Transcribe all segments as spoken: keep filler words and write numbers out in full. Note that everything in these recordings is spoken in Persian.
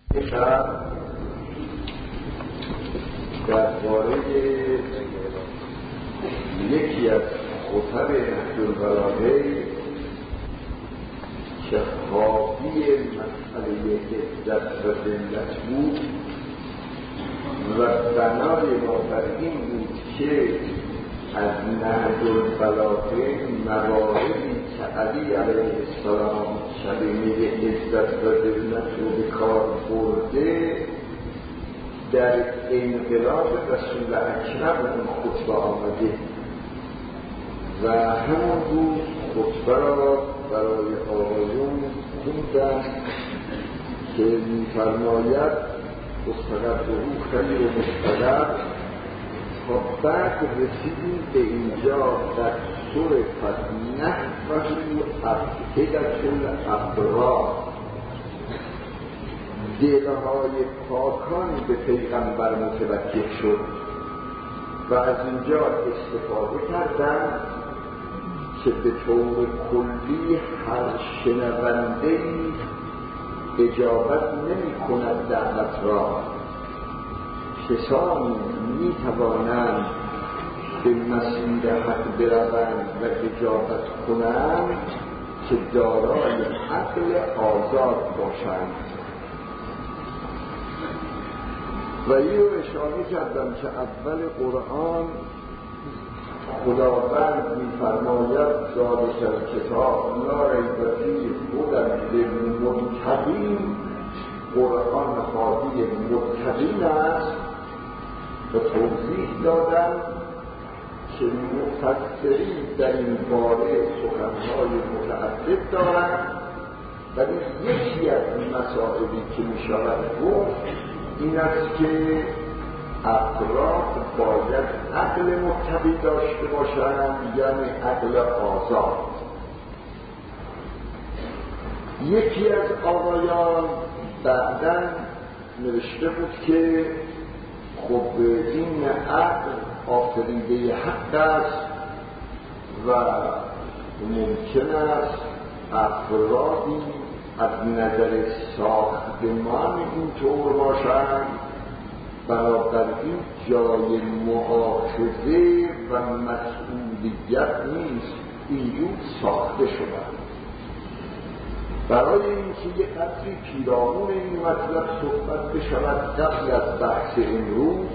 درباره یکی از خطب نهج البلاغه که حاوی مسئله عزت و ذلت بود و بنای ما بر این بود که از نهج البلاغه مواردی که علی علیه السلام کلمه عزت و ذلت رو به کار برده در انقلاب رسول اکرم اون خطبه آمده و همون روز خطبه را برای آقایون خوندن که می‌فرماید مستقر روح خیر و مستقر. تا بعد رسیدیم به اینجا در سور فتنه و افئدة الابرار، دلهای پاکان به پیغمبر متوجه شد و از اینجا استفاده کردن که به طور کلی هر شنونده‌ای اجابت نمی کند دعوت را. کسانی می توانند به مسیر حق بروند و اجابت کنند که دارای عقل آزاد باشند. و این رو اشاره کردم که اول قرآن خداوند می‌فرماید ذالک الکتاب لا ریب فیه هدی للمتقین. قرآن حاوی متقین است و توضیح دادم که مفسرین در این باره سخنهای متعدد دارند، ولی یکی از مسائلی که می‌شود گفت این است که افراد باید عقل متقی داشته باشند، یعنی عقل آزاد. یکی از آقایان بعداً نوشته بود که خب این عقل آفریده حق است و ممکن است افرادی از نظر ساختمان اینطور باشند، بنابراین جای مؤاخذه و مسئولیت نیست، اینجور ساخته شدند. برای اینکه یک قدری پیرامون این مطلب صحبت بشود قبل از بحث امروز،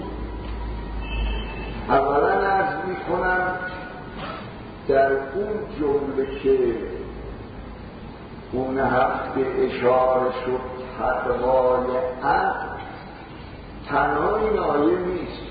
اولا عرض می‌کنم در اون جمله که اون هفته اشاره شد تقوای عقل، تنها این آیه نیست،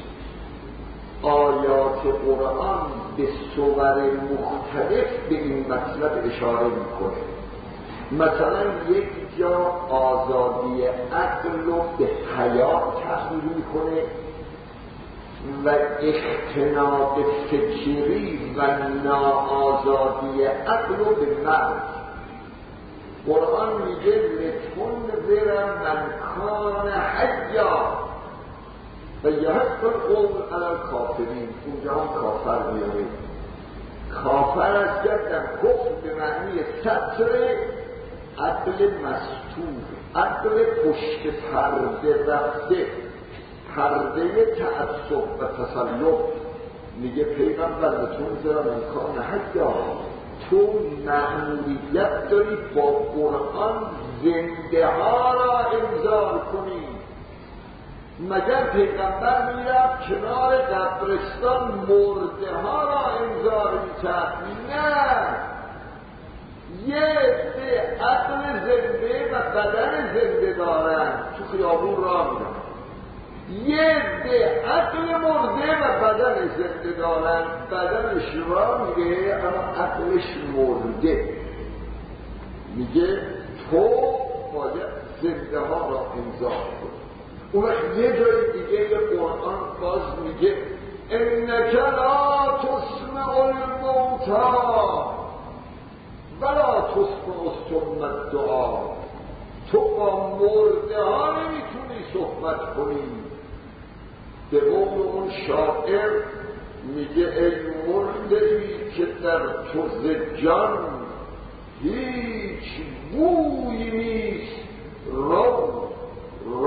آیات قرآن به صور مختلف به این مطلب اشاره میکنه. مثلا یک جا آزادی عقل رو به حیات تحمیل میکنه و اختناق فکری و ناآزادی عقل رو به مرگ. قرآن میگه لتنذر من کان حیا و یحق القول علی الکافرین. اونجا هم کافر میاره. کافر از جدن کفر به معنی سطر عقل مستور، عقل پشت پرده رفته، پرده تعصب و تسلط. میگه پیغمبر لتنذر من کان حیا، تو مأموریت داری با قرآن زنده ها را انذار کنی. مگر پیغمبر میرفت کنار قبرستان مرده ها را انذار میکرد؟ نه، یه عده عقل زنده و بدن زنده دارن، تو خیابون راه میرن. یه عده عقل مرده و بدن زنده دارن، بدنش راه میره اما عقلش مرده. میگه تو باید زنده ها را انذار کن. اون وقت یه جای دیگه قرآن باز میگه انک لا تسمع الموتی ولا تسمع الصم الدعا. تو با مرده ها نمیتونی صحبت کنی. به قول اون شاعر میگه ای مرده‌ای که در تو ز جان هیچ بویی نیست، رو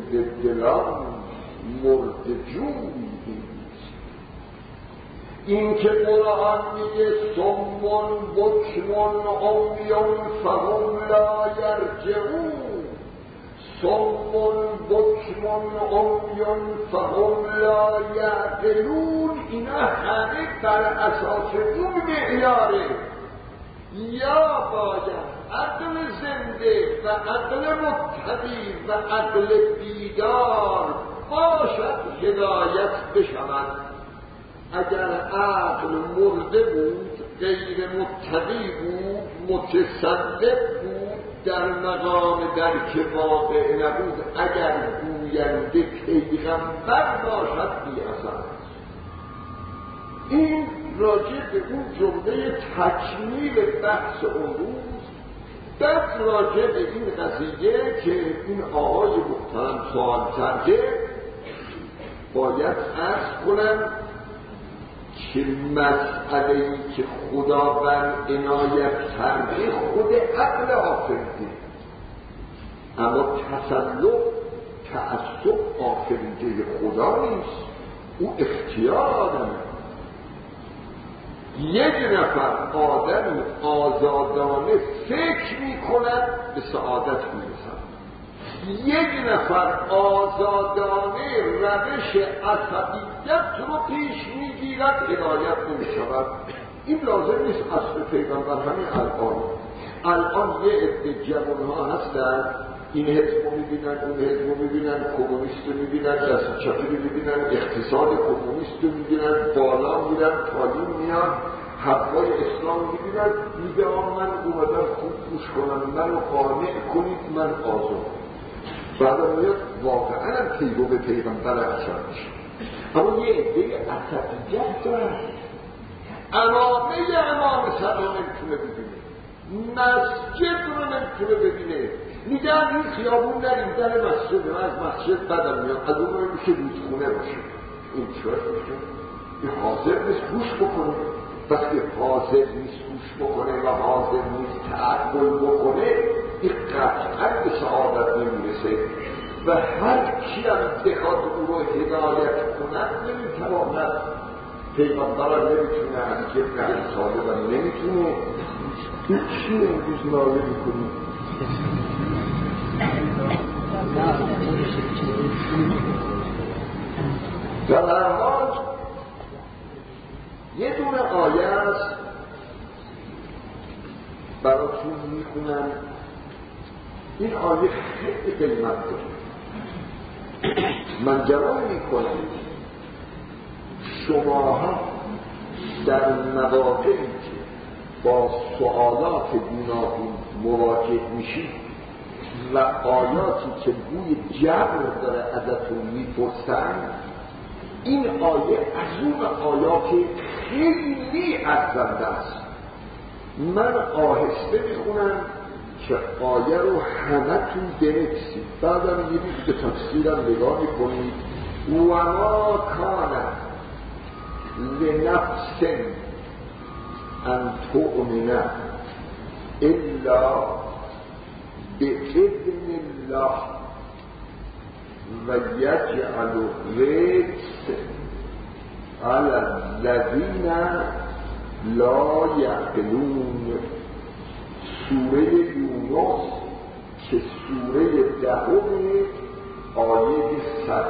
زنده دلان مرد جوی این که قرآن میگه صمون بکمون عمیون فهم لا یرجعون، صمون بکمون عمیون فهم لا یعقلون، اینا همه بر اساس اون معیاره. یا باید عقل زنده و عقل متقی و عقل بیدار باشد هدایت بشود. اگر عقل مرده بود، غیر متقی بود، متسلط بود، در مقام درک واقع نبود، اگر گوینده پیغمبر باشد بی اثر. این راجع به اون جمله تکمیل بحث امروز. بعد راجع به این قضیه که این آقای محترم سوال کرده باید عرض کنم که مسئله‌ای که خداوند عنایت کرده خود عقل آفریده، اما تسلط تعصب آفریده خدا نیست، او اختیار آدمه. یک نفر آدمی آزادانه فکر می کند به سعادت می رسد، یک نفر آزادانه روش عصبیت رو پیش می گیرد، هدایت نمی شود. این لازم نیست اصل پیغمبر همین الان الان یه عده جوانها هستن، این حزب رو میبینن، اون حزب رو میبینن، کمونیست رو میبینن، دست چپی رو میبینن، اقتصاد کمونیست رو میبینن، بالا میرن، پایین میان، حرفای اسلام میبینن، میگه آن من اومدم خوب گوش کنم، منو قانع کنید، من آزاد. بعد میاد واقعا هم پیرو به پیغمبر اثر میشه. اما یه عده عصبیت دارن، علامه امام صدا نمیتونه ببینه، مسجد رو نمیتونه ببینه، میگن این خیابون نریم، در مسجد، من از مسجد بدم میاد، از اون رو میشه رودخونه باشه. این چرا میشه؟ این حاضر نیست گوش بکنه. وقتی حاضر نیست گوش بکنه و حاضر نیست تعقل بکنه، این قطعا به سعادت نمیرسه و هر کی هم بخواد او رو هدایت کند نمیتواند. پیغمبران نمیتونه، علی ابن ابی طالب هم نمیتونه. این چی امروز ناله میکنی؟ در هر حال یه دونه آیه است براتون میخونم. این آیه خیلی قیمت داره. من جواب میکنم شماها در مواقعی که با سوالات گوناگون مواجه میشید و آیاتی که بوی جبر داره ازتون میپرسن، این آیه از اون آیات خیلی ارزنده است. من آهسته میخونم که آیه رو همتون بنویسید، بعدم میرید به تفسیرم نگاه میکنید. و ما کان لنفس ان تؤمن الا باذن الله و یجعل الرجس علی الذین لا یعقلون. سوره یونس که سوره دهم آیه صد.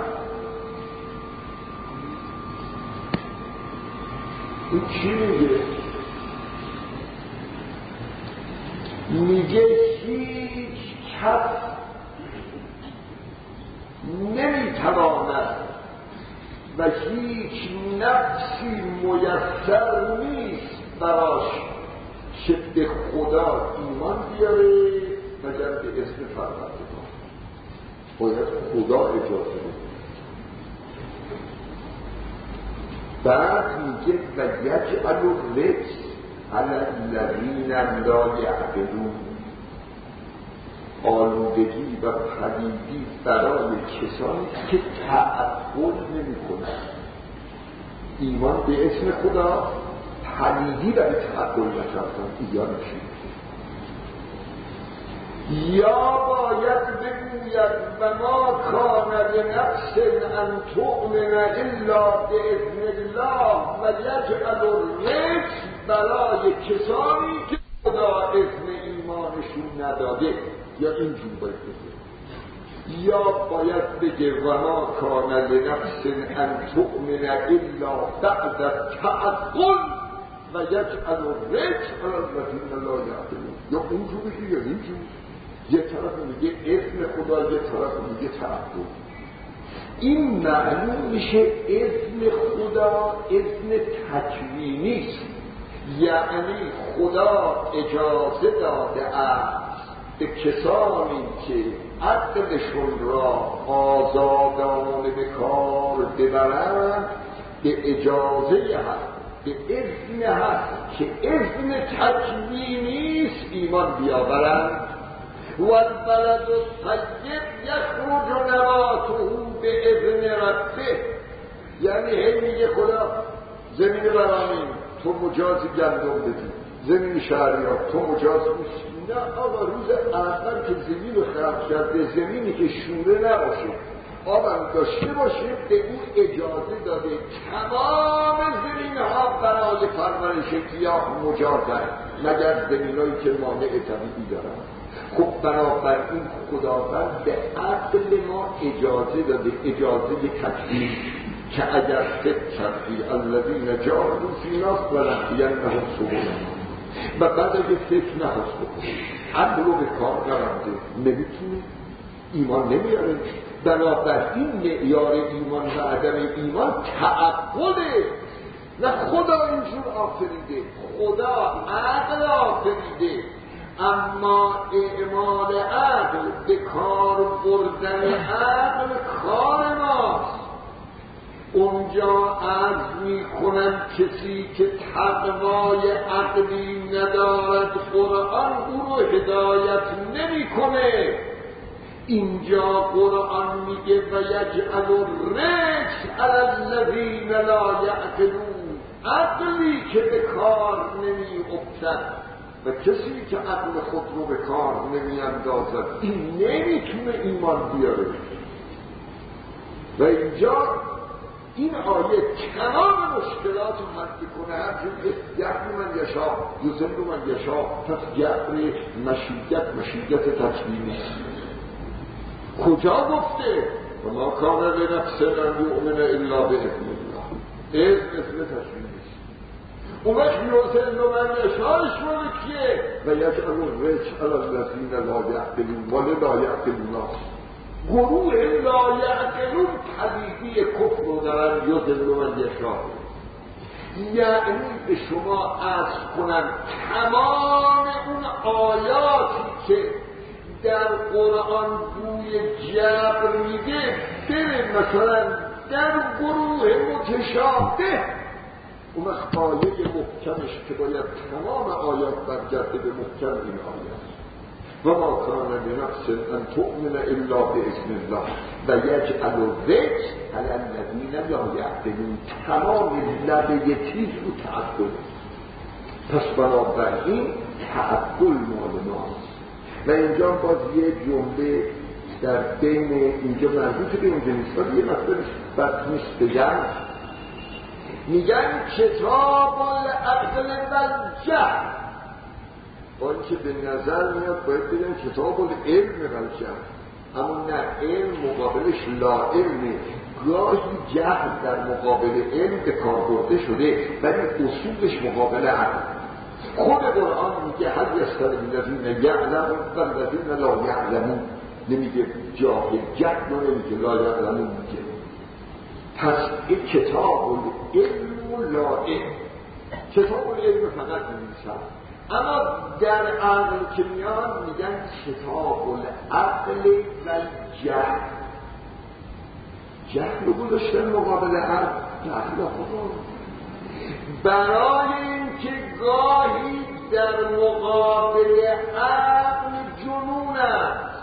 این چی میگه؟ میگه هیچ کس نمیتواند و هیچ نفسی میسر نیست براش که به خدا ایمان بیاره مگر به اسم فرزندگان. باید خدا اجازه بده. بعد میگه و یجعل الرجس علی الذین لا یعقلون. آلودگی و پلیدی برای کسانی که تعقل نمی کنند. ایمان به اسم خدا، پلیدی برای تعقل نکردن، ایان چی؟ یا باید بگوید و ما کان لنفس ان تؤمن الا باذن الله و یجعل الرجس برای کسانی که خدا اذن ایمانشون نداده. یا اینجور باید بگه، یا باید بگه و ما کان لنفس ان تؤمن الا بعد التعقل و یجعل الرجس علی الذین لا یعقلون. یا اونجور بگه یا اینجور. یه طرف میگه اذن خدا، یه طرف میگه تعقل. این معلوم میشه اذن خدا اذن تکوینی است، یعنی خدا اجازه داده است به کسانی که عقلشون را آزادانه به کار ببرند به اجازه هست، به اذن هست که اذن تکوینی است ایمان بیاورند. والبلد الطیب یخرج نباته باذن ربه، یعنی هی میگه خدا زمین برامین تو مجاز گندم بدی، زمین شهریار تو مجاز میشی. نه آقا، روز اول که زمین رو خلق کرده زمینی که شوره نباشه آبم داشته باشه به اون اجازه داده. تمام زمین ها برای پرورش گیاه مجازن مگر زمینایی که مانع طبیعی دارن. خب بنابراین خداوند به عقل ما اجازه داده، اجازه تکلیف، که اگر فکر فی الذین جاهدوا فینا ولنهدینهم سبلنا، و بعد اگه فکر نخواست بکنه عقل رو به کار نرفته نمیتونه، ایمان نمیاره. بنابراین معیار ایمان و عدم ایمان تعقله. نه خدا اینجور آفریده، خدا عقل آفریده، اما اعمال عقل به کار بردن عقل کار ماست. اونجا عرض می کنم کسی که تقوای عقلی ندارد قرآن او رو هدایت نمی کنه. اینجا قرآن میگه و یجعل الرجس علی الذین لا یعقلون، عقلی که به کار نمی افتد و کسی که عقل خود رو به کار نمی اندازد این نمیتونه ایمان بیاره. و اینجا این آیه تمام مشکلات رو حل کنه. هر جور که یعقل من یشا یذل من یشا، پس یعقل مشیت مشیت تکوینی کجا گفته و ما کان لنفس ان یؤمن الا باذن الله، اذن اذن تکوینی. اون وقت یذل من یشاش مال کیه؟ و یجعل الرجس علی الذین لا یعقلون ولی لا یعقلون. گروه لا یعقلون پدیدی کفر رو دارن یذل من یشا. یعنی به شما عرض کنم تمام اون آیاتی که در قرآن بوی جبر میده بره مثلا در گروه متشابه، اون وقت آیه محکمش که باید تمام آیات برگرده به محکم این آیه و ما کان لنفس ان تؤمن الا باذن الله و یجعل الرجس علی الذین لا یعقلون. تمام لبه تیز رو تعقل. پس بنابراین تعقل مال ماست. و اینجا باز یه جمله در بین اینجا مربوط به اینجا نیست، یه مطلب بد نیست بگم. میگن کتاب العقل و الجهل، با اینکه به نظر میاد باید بگن کتاب العلم و الجهل، اما نه، علم مقابلش لا علمه. گاهی جهل در مقابل علم به کار برده شده ولی اصولش مقابل عقل. خود قرآن میگه هل یستوی الذین یعلمون والذین لا یعلمون، نمیگه جاهل، جهل رو نمیگه، لا یعلمون میگه. پس این کتاب العلم و لا علم، کتاب العلم فقط نمیشن، اما در عقل که میان میگن کتاب العقل و جهل. جهل رو گذاشتن مقابل عقل، عقل خدا برای اینکه گاهی در مقابل عقل جنون است،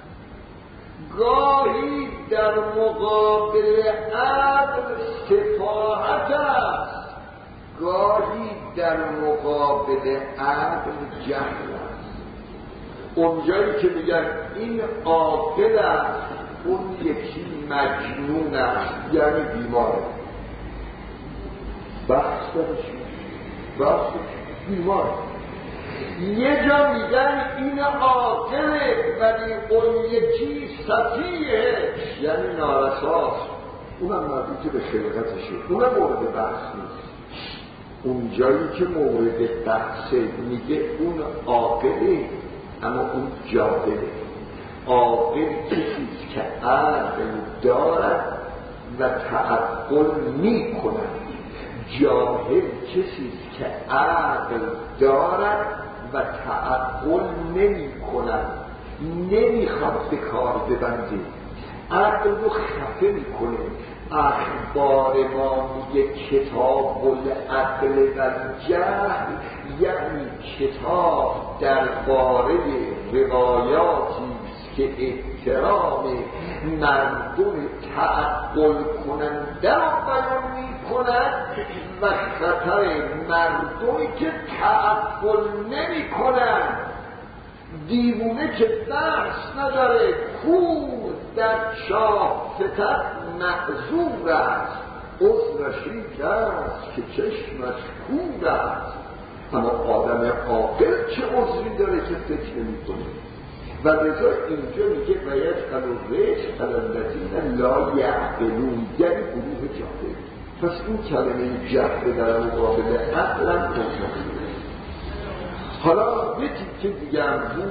گاهی در مقابل عقل سفاهت است، گاهی در مقابل عقل جهل است. اونجایی که میگن این عاقل است اون یکی مجنون است یعنی بیماره. بحث دارشیم بحث بیماره. یه جا میگن این عاقله ولی اون یکی سفیه یعنی نارساست، اونم مربوط به خلقتشه، اونم مورد بحث نیست. اون جایی که مورد بحثه میگه اون عاقله اما اون جاهله. عاقل کسیست که عقل دارد و تعقل میکند، جاهل کسیست که عقل دارد و تعقل نمی کند، نمیخواد به کار ببنده، عقل رو خفه میکنه. اخبار ما میگه کتاب العقل و جهل، یعنی کتاب درباره روایاتی که احترام مردم تعقل کننده رو بیان میکند و خطر مردمی که تعقل نمی کنند. دیوونه که درس نداره کور در چاه فتد معذور است، عذرش این است که چشمش کور است. اما آدم عاقل چه عذری داره که فکر نمی کنه؟ و لذا اینجا میگه و یجعل الرجس علی الذین لا یعقلون، یعنی گروه جاهل. پس این کلمه جهل در مقابل عقل هم مطلقه. حالا یه تیکه دیگه هم بود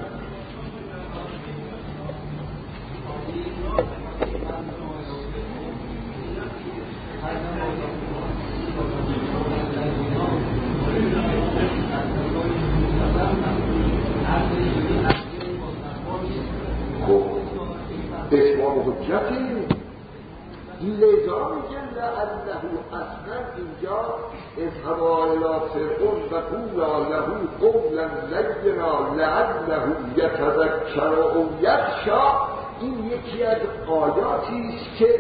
اتمام حجتی. لذا میگه لعله اصلا اینجا اذهبا الی فرعون و قولا له قولا لینا لعله یتذکر او یخشی. این یکی از آیاتی است که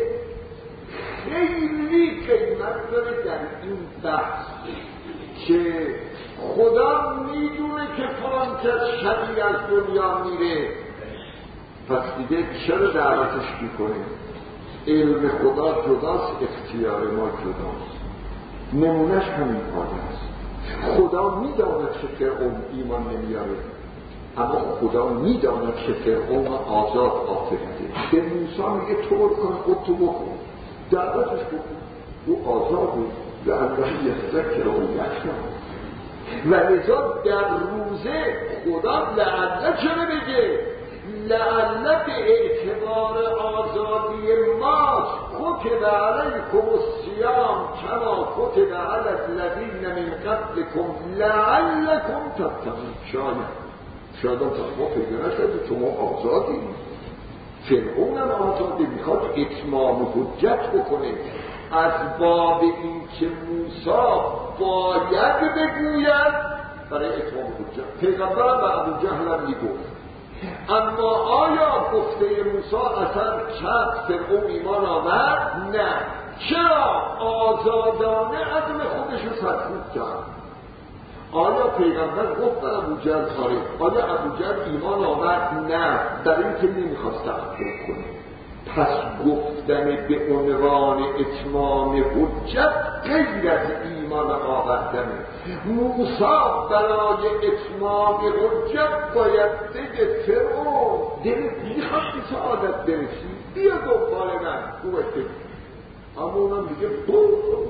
خیلی قیمت داره در این بحث که خدا میدونه که فلان کس شبیه از دنیا میره، پس دیگه چرا دعوتش میکنه؟ علم خدا جداست، اختیار ما جداست. نمونش همین آیه است. خدا میداند که فرعون ایمان نمیاره، اما خدا میداند که فرعون آزاد آفریده. به موسی میگه تو برو کن خود تو بکن، دعوتش بکن، او آزاده. لعله یتذکر او یخشی. و لذا در روزه خدا لعله چرا بگه؟ لعله به اعتبار آزادی ماست. کتب علیکم الصیام کما کتب علی الذین من قبلکم لعلکم تتقون. شاید شاید هم تقوا پیدا نشده، شما آزادی. فرعون هم آزادی، میخواد اتمام حجت بکنه از باب این که موسی باید بگوید برای اتمام حجت. پیغمبرم به ابوجهل هم میگفت، اما آیا گفته موسی اثر کرد فرعون ایمان آورد؟ نه. چرا؟ آزادانه عدم خودش رو سرکوب کرد. آیا پیغمبر گفت به ابوجهل آره؟ آیا ابوجهل ایمان آورد؟ نه، در این که نمیخواست تحقیق کنه. پس گفتن به عنوان اتمام حجت غیر از ایمان آوردن. موسی برای اتمام حجت باید بگه فرعون دلت میخواد به سعادت برسی، بیا دنبال من، خوبه بگی. اما اونم میگه برو.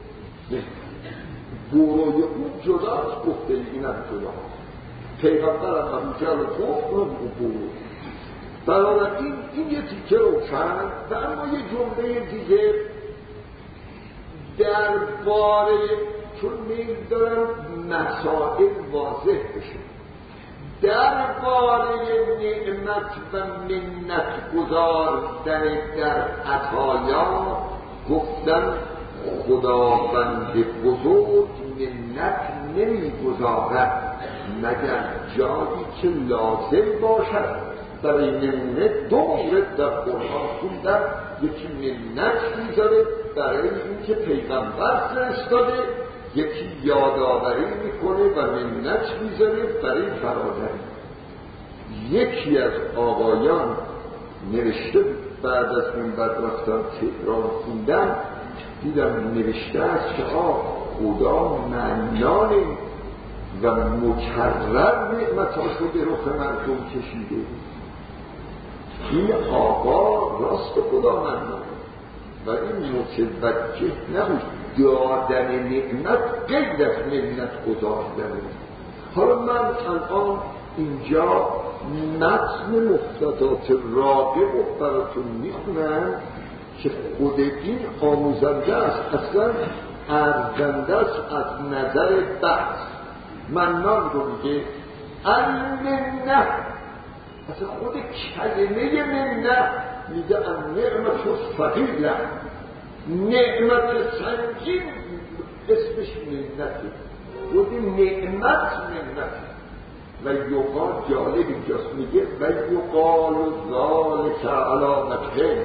بروی اون جداست، گفته اینم جداست. پیغمبرم ابوجهل گفت اونم برو. بنابراین این یه تیکه روشن. و اما یه جمله دیگه درباره، چون میل دارم مسائل واضح بشه، درباره نعمت و منت گذاردن در عطایا گفتن خداوند بزرگ منت نمیگذارد مگر جایی که لازم باشد. برای نمونه دو مورد در قرآن خوندن، یکی منت میذاره برای اینکه پیغمبر فرستاده، یکی یادآوری میکنه و منت میذاره برای برادری. یکی از آقایان نوشته بعد از این بعد رفتم تهران خوندم دیدم نوشته است که آه خدا منانه و مکرر نعمتاشو به رخ مردم کشیده. این آقا راست خدا منانه ولی متوجه نبود دادن نعمت غیر از منت گذاشتن. حالا من الان اینجا متن مفتدات راغب براتون میخونم که خود این آموزنده است، اصلا ارزنده است از نظر بحث. منان رو میگه المنه، اصلا خود کلمه منه میگه النعمت الثقیله، نعمت سنگین اسمش منته، خود نعمت منته. و یقال جالب اینجاست میگه و یقال ذالک علامته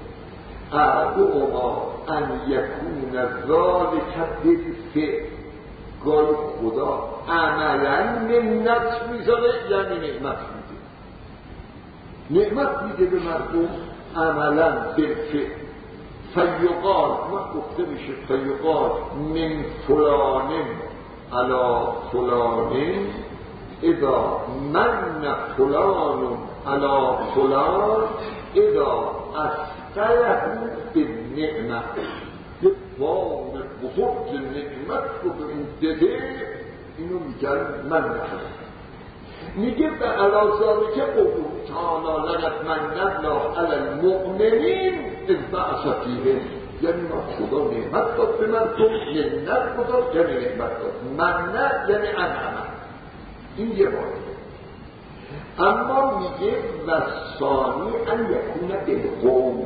اعدوما ان یکون ذالک بالفعل. گاهی خدا عملا منت میذاره یعنی نعمت میده، نعمت میده به مردم عملا بالفعل. فیقال ما گفته میشه فیقال من فلان علی فلان اذا من فلان علی فلان اذا اسقله بالنعمه. یه وام بزرگ نعمت رو به اون دده، اینو میگن من نفر. میگه به علازانی که قبول تعالی لقد من الله علی المؤمنین اذ بعث فیهم، یعنی ما خدا نعمت داد به مردم، منت گذاشت یعنی نعمت داد، منت یعنی انعمت. این یه باره. اما میگه و ثانی ان یکون بالقوم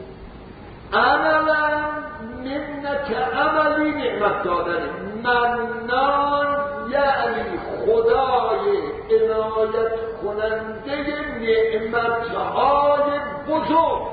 عملا منت عملی نعمت دادن. منان یعنی خدای عنایت کننده نعمتهای بزرگ.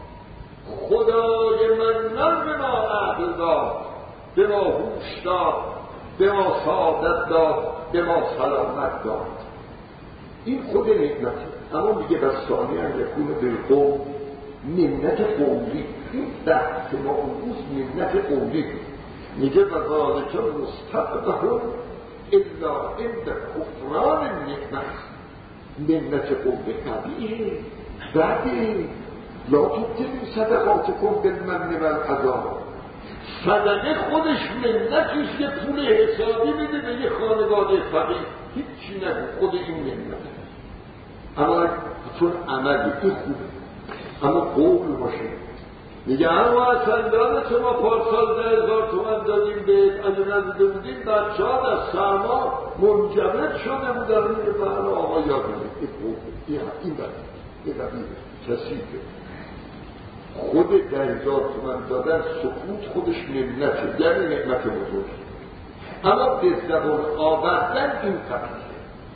خدای منان به ما عقل داد، به ما هوش داد، به ما سعادت داد، به ما سلامت داد. این خود نعمته. اما میگه بس ثانی ان یکون بالقوم منت قولی. این بحث ما اون روز منت قولی میگه و ذالک مستقبح الا عند کفران النعمت. منت قولی قبیه بعده لا تبطلوا صدقاتکم بالمن والأذی. صدقه خودش منتش یه پول حسابی میده به یه خانواده فقیر، هیچی نگو، خود این منت. اما چون عملی این خوبه، اما قول باشه. میگه اما اصندان شما پارسال ده هزار تومن دادیم به اگه نزده بودیم بچه ها در سرما منجمد شده بودن. میگه بله آقا یاد میده این قول این بده این قبیله کسی که خود ده هزار تومن دادن سکوت خودش منته یعنی نعمت بزرگ. اما به زبان آوردن این قبیله.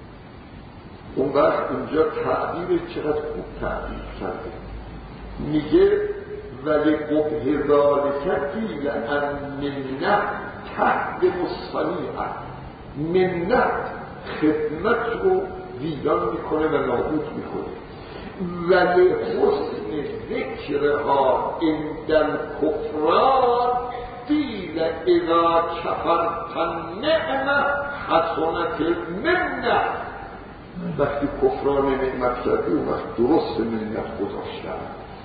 اون وقت اینجا تعبیر چقدر خوب تعبیر کرده. میگه ولی قبه ذالک قیل ان منت تحت مصطنیعه. منت خدمت رو ویران میکنه و نابود میکنه. ولی حسن ذکرها عند الکفران قیل اذا کفرت النعمه حسنت المنه. وقتی کفران نعمت کردی اون وقت درست منت گذاشتن.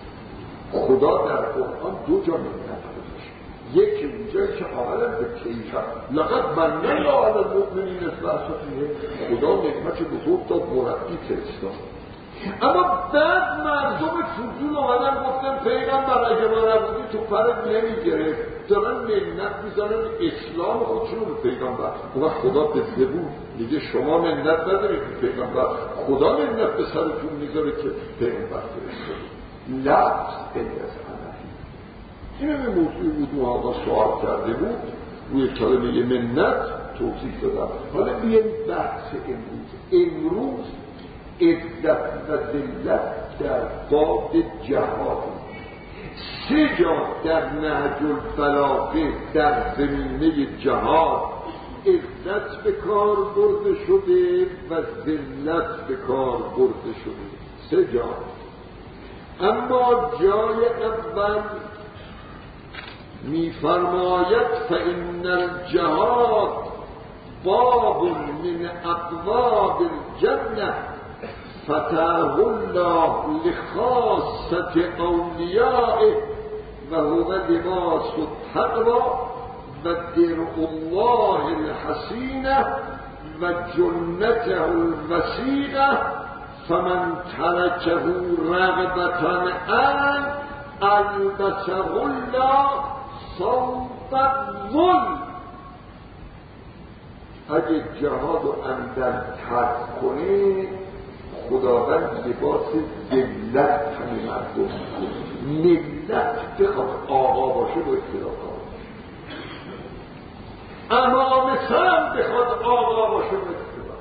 خدا در قرآن دو جا منت گذاشت. یکی اونجایی که عالم به کیفر لقد من الله علی المؤمنین اذ بعث فیهم، خدا نعمت بزرگ داد، مربی فرستاد. اما بعد مردم فضول اومدن گفتن پیغمبر اگه ما نبودی تو پرت نمیگرفت، دارن منت میزنن اسلام خودشون رو به پیغمبر. اون وقت خدا به زبون میگه شما منت ندارید به پیغمبر، خدا منت به سرتون میذاره که پیغمبر فرستاد. لفظ غیر از عملی. این همه موضوعی بود اون آقا سوال کرده بود روی کلمه منت توضیح دادم. حالا بیاییم بحث امروز. امروز عزت و ذلت در باب جهاد. سه جا در نهج البلاغه در زمینه جهاد عزت به کار برده شده و ذلت به کار برده شده. سه جا. اما جای اول می‌فرماید فإن الجهاد باب من ابواب الجنه فتحه الله لخاصة اولیائه و هو لباس التقوی و درع الله الحصینه و جنته الوثیقه فمن ترکه رغبة عنه البسه الله صوت الذل. اگه جهاد و اندر ترک کنه خداوند لباس ذلت همه مردم کنه. ملت بخواد آقا باشه با اختلاف امام سرم بخواد آقا باشه با اختلاف.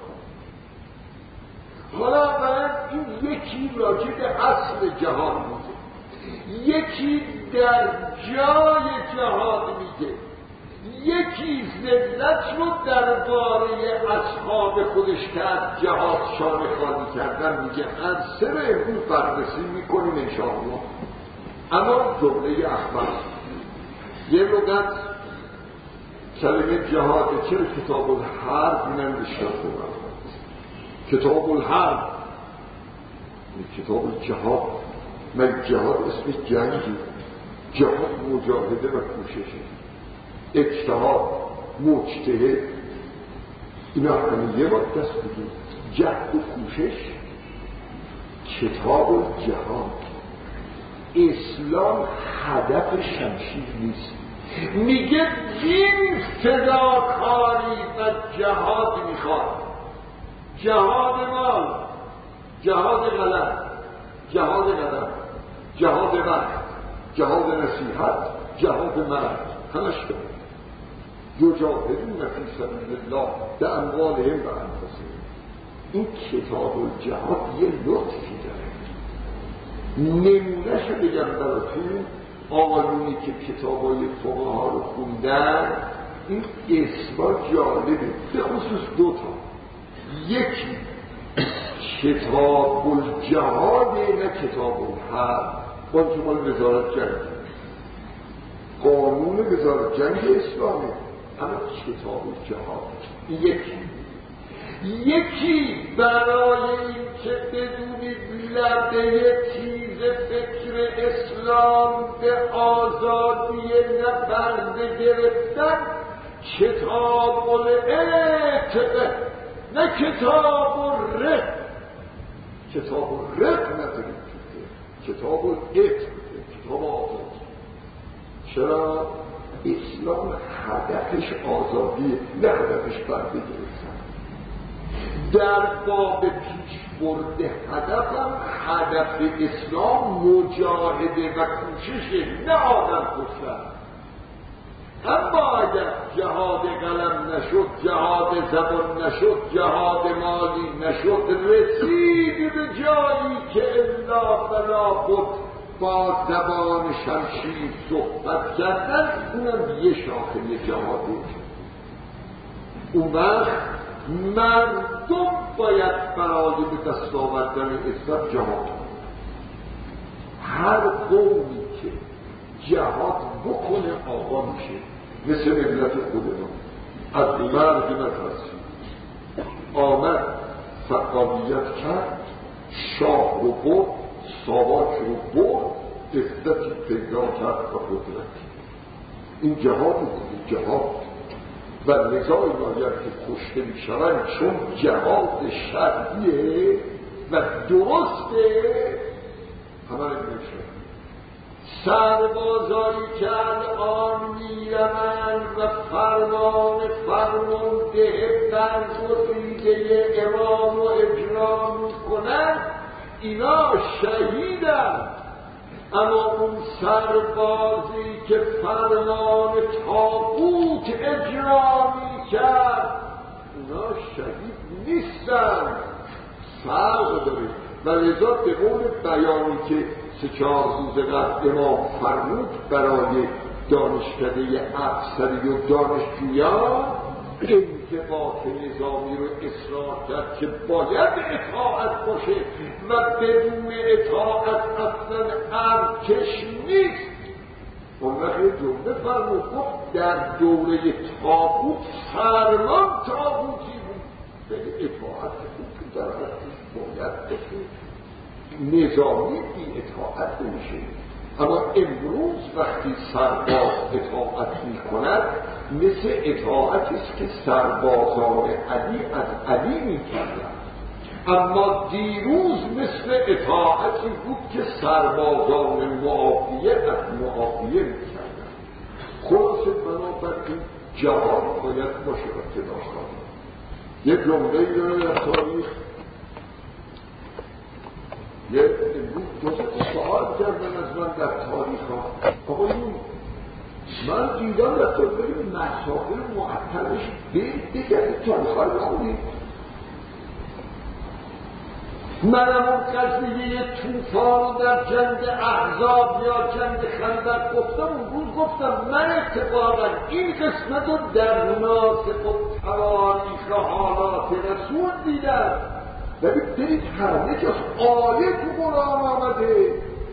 حالا باید این یکی راجع به اصل جهاد میگه، یکی در جای جهاد میگه، یکی ذلت رو درباره اصحاب خودش که از جهاد شانه خالی کردن میگه. از سر امروز بررسی میکنیم انشاءالله. اما جمله اخبار یه لغت کلمه جهاد چرا کتاب الحرب ننوشته خوبم؟ کتاب الحرب کتاب الجهاد. من جهاد اسم جنگی، جهاد مجاهده و کوششه، اجتهاد، مجتهد، اینا همه یه بار دست بگیم. جهد و کوشش کتاب الجهاد. اسلام هدف شمشیر نیست، میگه دین فداکاری و جهاد میخواد. جهاد مال، جهاد قلم، جهاد قدم، جهاد وقت، جهاد نصیحت، جهاد مرد، همش داره. یجاهدون فی سبیل الله باموالهم و انفسهم. این کتاب الجهاد یه لطفی داره. نمونه‌شو بگم براتون. آقایونی که کتابای فقها رو خوندن این اسما جالبه، به خصوص دوتا. یکی کتاب الجهاد نه کتاب الحرب. اون که مال وزارت جنگ، قانون وزارت جنگ اسلامه، اما کتاب الجهاد یکی. یکی برای این که بدونید لبه تیز فکر اسلام به آزادی نبرد گرفتن کتاب العتق نه کتاب الرق. کتاب الرق نداریم، کتاب العتق، کتاب آزادی. چرا؟ اسلام هدفش آزادیه نه هدفش برده گرفتن. در باب پیش برده هدفم هدف اسلام مجاهده و کوششه نه آدم کشتن. اما اگر جهاد قلم نشد، جهاد زبان نشد، جهاد مالی نشد، رسید به جایی که الا بلا بود با زبان شمشیر صحبت کردن، اونم یه شاخه جهاده. اون وقت مردم باید برای به دست آوردن عزت جهاد. هر قومی که جهاد بکنه آقا میشه. مثل ملت خودمان از مرگ نترسید، آمد فقامیت کرد، شاه رو برد، ساواک رو برد، عزتی پیدا کرد و قدرت. این جهاد بود، جهاد. و لذا ایناید که کشته می شوند چون جهاد شرعیه و درسته همه نمیشه. سربازایی که الان میرمند و فرمان فرمانده برگزیده امام و اجرا میکنند اینا شهیدند. اما اون سربازی که فرمان طاغوت اجرا میکرد اونا شهید نیستن. فرق داره. و لذا به قول بیانی که سه چهار روز قبل امام فرمود برای دانشکده افسری و دانشجویان انضباط نظامی رو اصرار کرد که باید اطاعت باشه و بدون اطاعت اصلا ارتش نیست. اون وقت یه جمله فرمود، گفت در دوره طاغوت فرمان طاغوتی بود، به اطاعت بود در ارتش باید باشه، نظامی بی اطاعت نمیشه. اما امروز وقتی سرباز اطاعت می کند مثل اطاعتی است که سربازان علی از علی می کردند، اما دیروز مثل اطاعتی بود که سربازان معافیه از معافیه می کردند. خلاصه بنابراین جهان باید مشارکت داشتن. یک جمله داره در تاریخ، یه امروز دوست سوال کردن از من در تاریخ ها، آقایون من دیدم در تو بریم مسافر معطلش برید بگردید تاریخ ها رو بخونید. منم اون قضیه توفان در جنگ احزاب یا جنگ خندق گفتم، اون روز گفتم من اتفاقا این قسمت رو در ناطق و تواریخ حالات رسول دیدم، ولی برید همه جاست آیه تو قرآن آمده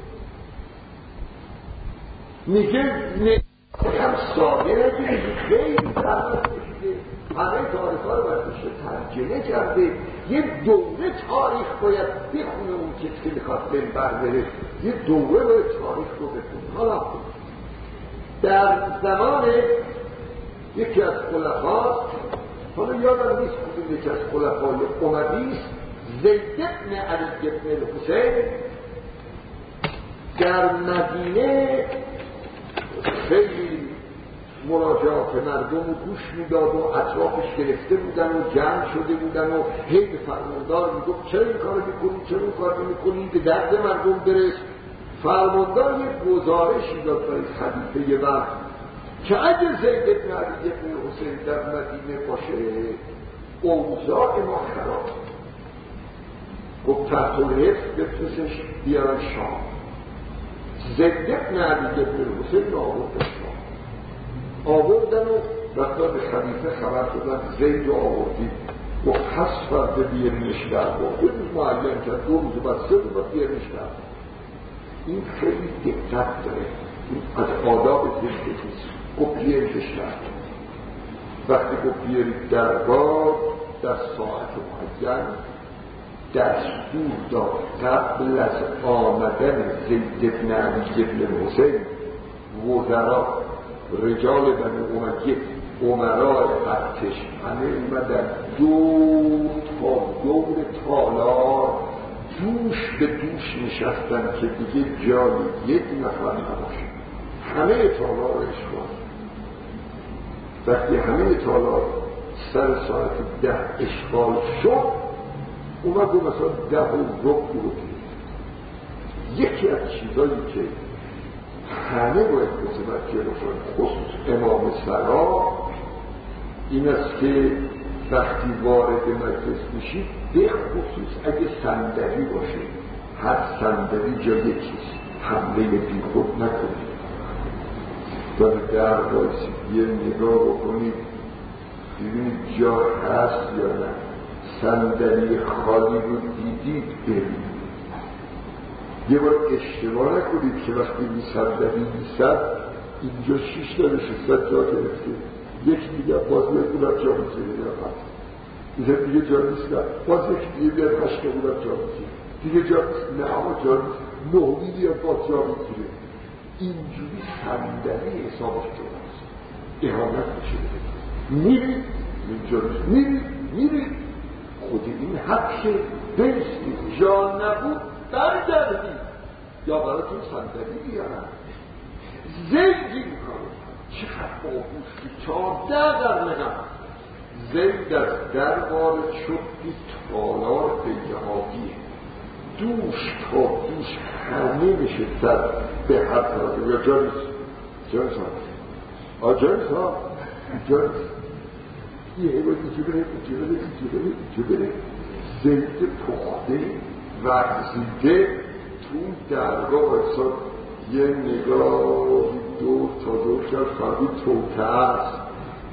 میگه هم سایه بگید خیلی زحمت کشیده، همه تاریخ ها رو برداشته ترجمه کرده، یه دوره تاریخ باید بخونه اون کسی که میخواد منبر بره، یه دوره باید تاریخ رو بخونه. حالا در زمان یکی از خلفاء، حالا یادم نیست کدوم یکی از خلفای امویست، زید بن علی بن الحسین در مدینه خیلی مراجعات مردم رو گوش میداد و اطرافش گرفته بودن و جمع شده بودن و هی به فرماندار میگفت چرا این کار میکنی چرا این کار میکنی، به درد مردم برس. فرماندار یک گزارشی داد برای خلیفه وقت که اگه زید بن علی بن الحسین در مدینه باشه اوضاع ما خراب، گفت تحت الحفظ بفرستش بیارن شام. زید بن علی بن الحسین آوردن شام، آوردن و وقتا به خلیفه خبر دادن زید رو آوردید، گفت پس فرده بیارنش در با یه روز معین کرد، دو روز بعد سه روز باید بیارنش در. این خیلی دقت داره، این از آداب زندگیست. گفت بیارنش در، وقتی گفت بیارید دربار در ساعت معین دستور داد قبل از آمدن زید بن علی بن الحسین وزرا رجال بنی امیه امراء ارتش همه اومدن دو تا دور تالار دوش به دوش نشستن که دیگه جای یک نفر نباشه، همه تالار رو اشغال. وقتی همه تالار سر ساعت ده اشغال شد، اومد رو مثلا ده و رب رو یکی از چیزایی که همه باید متوجه باشن خصوص امام سرا این است که وقتی وارد مجلس میشید به خصوص اگه صندلی باشه، هر صندلی جا یکیست، حمله بی خود نکنید و به در بایستید یه نگاه بکنید ببینید جا هست یا نه، صندلی خالی رو دیدید برید. یه بار اشتباه نکنید که وقتی این صندلی بیست اینجا شیش تا نشستت جا گرفته، یکی دیگه باز بیاد اونم جا میزنه یا هست میزن دیگه جا نیست، باز یکی دیگه بیاد هشتا اونم جا میزنه دیگه جا نیست، نه اما جا نیست، نهمی بیاد باز جا میزنه. اینجوری صندلی حسابش جا نیست، احانت میشه. میرید اینجا نیست، میرید میرید خود این حقشه، بایستید، جا نبود برگردید یا براتون صندلی بیارن. زید این کارو چقدر باهوشی، چهارده قرنه زید از در وارد شد، دید تالار پیهادیه، دوش تا دوش همه نشستن به هر طرف یا جا نیست، جا نیست ها جا نیست ها جا نیست، یه حیوان اینجا بره اینجا بره اینجا بره اینجا بره. زید پخته ورزیده تو درگاه احسان یه نگاه دور تا دور کرد، فردی توته است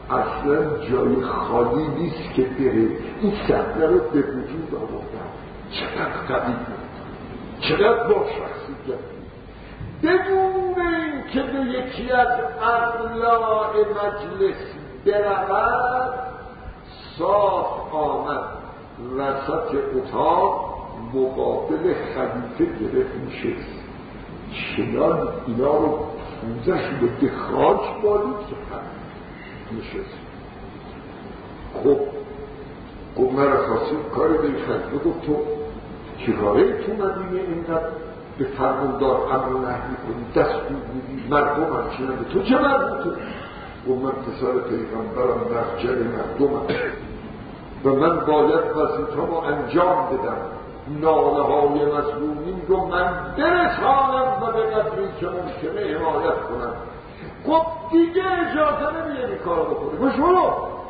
اصلا جای خالی نیست که بره. این صحنه رو به وجود آوردن. چقدر قوی بود، چقدر با شخصیت بود. بدون این که به یکی از اعلاء مجلس برود، صاف آمد وسط اتاق مقابل خلیفه گرفت نشست. چنان اینا رو پوزش رو به خاک بالید که هم نشست. خب گفت من را خواستید کاری به این خلیفه، گفت تو چیکاره تو مدینه اینقدر به فرماندار امر و نهی میکنی، دستور میدی، مردم هم چنان به تو چه مربوطه؟ گفت من پسر پیغمبرم، مرجع مردمم و من باید وظیفه‌مو انجام بدم، ناله های مظلومین رو من برسانم و به قدری که ممکنه حمایت کنم. گفت دیگه اجازه نمیده این کار بکنه. گفت شروع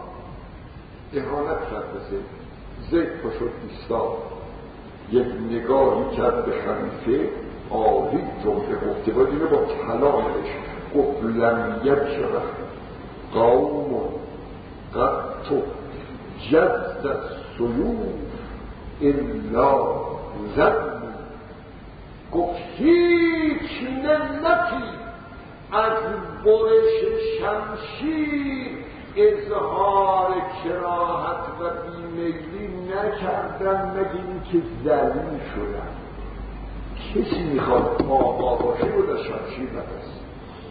اهانت کرد به زید. زید پشت ایستاد، یک نگاهی کرد به خلیفه، عالی جمله گفته باید اینو با کلامش گفت لم یجرح قوم قط جز السیوف الا ظن. گفت هیچ ملتی از برش شمشیر اظهار کراهت و بیمیلی نکردن مگه اینکه ذلیل شدن. کسی میخواد آقا باشه و در شمشیر نبست.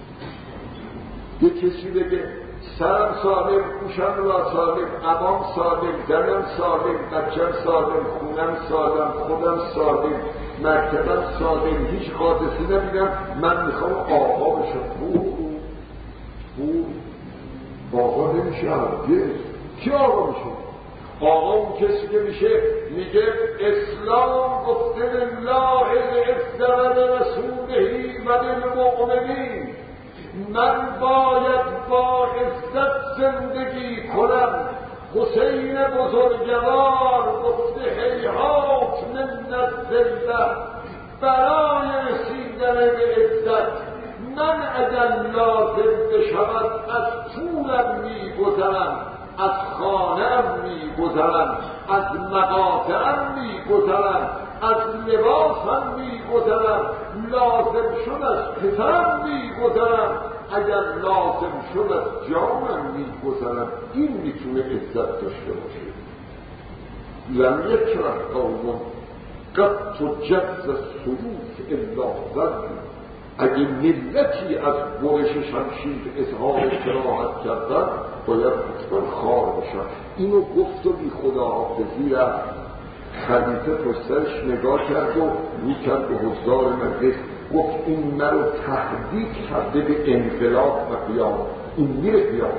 یه کسی بگه سرم سالم، گوشم را سالم، عبام سالم، زنم سالم، بچم سالم، خونم سالم، خودم سالم، مرتبم سالم، هیچ حادثی نبینم، من میخوام آقا بشم. بور بور آقا نمیشه هرگز. کی آقا میشه؟ آقا اون کسی که میشه میگه اسلام گفته لله العزة و لرسوله و للمؤمنین، من باید با عزت زندگی کنم. حسین بزرگوار گفته هیهات من الذلة، برای رسیدن به عزت من اگر لازم بشود از طولم میگذرم، از خانه‌ام میگذرم، از مقاطعم میگذرم، از لباسم میگذرم، لازم شد از پسرم میگذرم، اگر لازم شد از جانم میگذرم. این میتونه عزت داشته باشه. لم یجرح قوم قط جز السیوف الا ظن. اگه ملتی از برش شمشیر اظهار کراهت کردن باید حتما خار باشن. اینو گفت و بی خداحافظی رفت. خلیفه پشتش نگاه کرد و رو کرد به حضار مجلس، گفت این مرا تهدید کرده به انقلاب و قیام، این میره قیام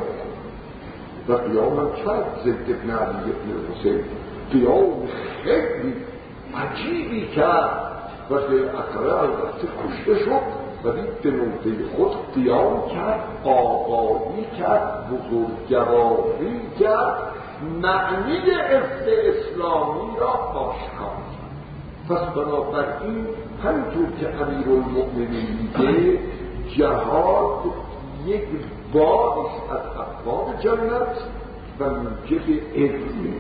و قیام هم کرد. زید ابن علی ابن حسین قیام خیلی عجیبی کرد و به اقرار البته کشته شد، ولی به نوبه خود قیام کرد، آقایی کرد، بزرگواری کرد، معنی عزت اسلامی را آشکار کرد. پس بنابراین همینطور که امیرالمؤمنین میگه جهاد یک بابی از ابواب جنت و موجب علمی.